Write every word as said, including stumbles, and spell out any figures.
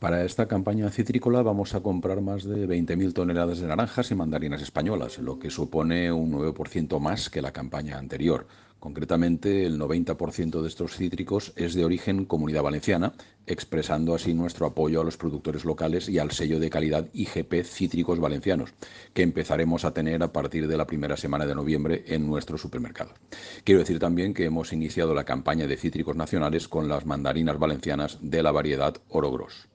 Para esta campaña citrícola vamos a comprar más de veinte mil toneladas de naranjas y mandarinas españolas, lo que supone un nueve por ciento más que la campaña anterior. Concretamente, el noventa por ciento de estos cítricos es de origen Comunidad Valenciana, expresando así nuestro apoyo a los productores locales y al sello de calidad I G P Cítricos Valencianos, que empezaremos a tener a partir de la primera semana de noviembre en nuestro supermercado. Quiero decir también que hemos iniciado la campaña de cítricos nacionales con las mandarinas valencianas de la variedad Oro Gros.